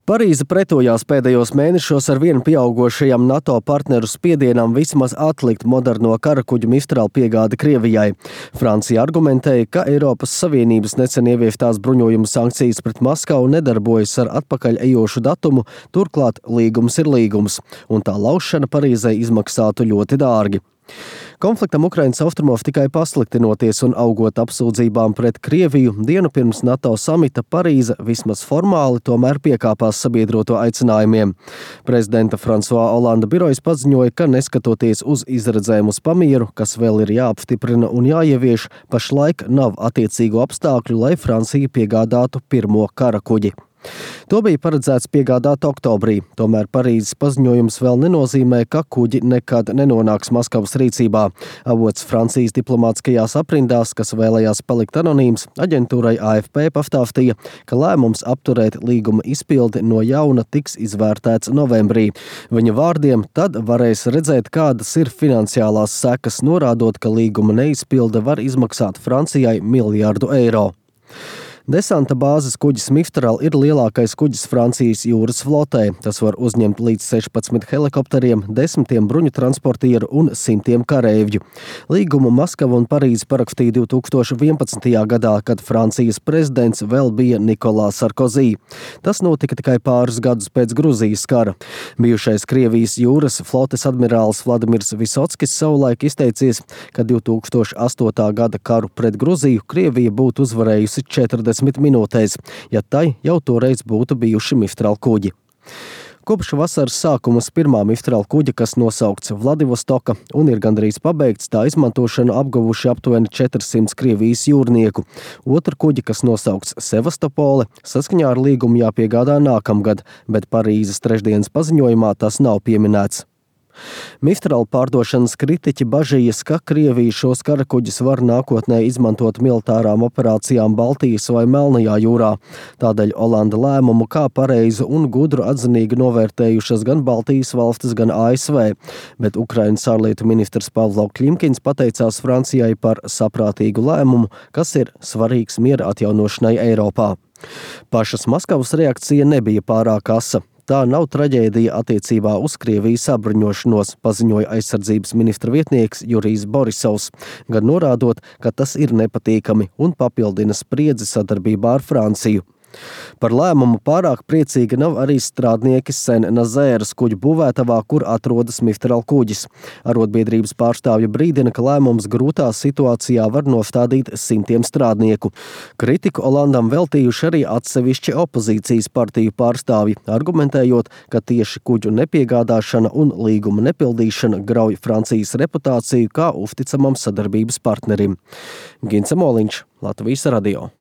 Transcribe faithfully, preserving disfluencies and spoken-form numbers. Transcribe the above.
Parīze pretojās pēdējos mēnešos ar vien pieaugošajam NATO partneru spiedienam vismaz atlikt moderno karakuģu Mistral piegādi Krievijai. Francija argumentēja, ka Eiropas Savienības nesen ievieftās bruņojumu sankcijas pret Maskavu nedarbojas ar atpakaļ ejošu datumu, turklāt līgums ir līgums, un tā laušana Parīzei izmaksātu ļoti dārgi. Konfliktam Ukrainas austrumos tikai pasliktinoties un augot apsūdzībām pret Krieviju, dienu pirms NATO samita Parīze vismaz formāli tomēr piekāpās sabiedroto aicinājumiem. Prezidenta François Hollanda birojs paziņoja, ka neskatoties uz izredzēm uz pamieru, kas vēl ir jāapstiprina un jāievieš, pašlaik nav attiecīgu apstākļu, lai Francija piegādātu pirmo karakuģi. To bija paredzēts piegādāt oktobrī, tomēr Parīzes paziņojums vēl nenozīmē, ka kuģi nekad nenonāks Maskavas rīcībā. Avots Francijas diplomātiskajās aprindās, kas vēlējās palikt anonīms, aģentūrai A F P pastāstīja, ka lēmums apturēt līguma izpildi no jauna tiks izvērtēts novembrī. Viņa vārdiem tad varēs redzēt, kādas ir finansiālās sekas, norādot, ka līguma neizpilde var izmaksāt Francijai miljardu eiro. Desanta bāzes kuģis Mistral ir lielākais kuģis Francijas jūras flotē. Tas var uzņemt līdz sešpadsmit helikopteriem, desmitiem bruņu transportieru un simtiem kareivģu. Līgumu Maskava un Parīze parakstīja divi tūkstoši vienpadsmitajā gadā, kad Francijas prezidents vēl bija Nikolās Sarkozī. Tas notika tikai pāris gadus pēc Gruzijas kara. Bijušais Krievijas jūras flotes admirālis Vladimirs Visockis savulaik izteicies, ka divi tūkstoši astotā gada karu pret Gruziju Krievija būtu uzvarējusi četrdesmit minūtēs, ja tai jau toreiz būtu bijuši Mistral kuģi. Kopš vasaras sākuma pirmā Mistral kuģa, kas nosaukts Vladivostoka un ir gandrīz pabeigts, tā izmantošanu apguvuši aptuveni četrsimt Krievijas jūrnieku. Otru kuģi, kas nosaukts Sevastopole, saskaņā ar līgumu jāpiegādā nākamgad, bet Parīzes trešdienas paziņojumā tas nav pieminēts. Mistral pārdošanas kritiķi bažījas, ka Krievija šos karakuģus var nākotnē izmantot militārām operācijām Baltijas vai Melnajā jūrā. Tādēļ Hollanda lēmumu kā pareizu un gudru atzinīgi novērtējušas gan Baltijas valstis, gan A S V, bet Ukrainas ārlietu ministrs Pavlo Klimkins pateicās Francijai par saprātīgu lēmumu, kas ir svarīgs miera atjaunošanai Eiropā. Pašas Maskavas reakcija nebija pārāk asa. Tā nav traģēdija attiecībā uz Krievijas sabruņošanos, paziņoja aizsardzības ministra vietnieks Jurijs Borisovs, gan norādot, ka tas ir nepatīkami un papildina spriedzi sadarbībā ar Franciju. Par lēmumu pārāk priecīgi nav arī strādnieki Sen-Nazēras kuģu būvētavā, kur atrodas Mistral kuģis. Arotbiedrības pārstāvja brīdina, ka lēmums grūtā situācijā var nostādīt simtiem strādnieku. Kritiku Hollandam veltījuši arī atsevišķi opozīcijas partiju pārstāvji, argumentējot, ka tieši kuģu nepiegādāšana un līguma nepildīšana grauj Francijas reputāciju kā uzticamam sadarbības partnerim. Gince Moliņš, Latvijas radio.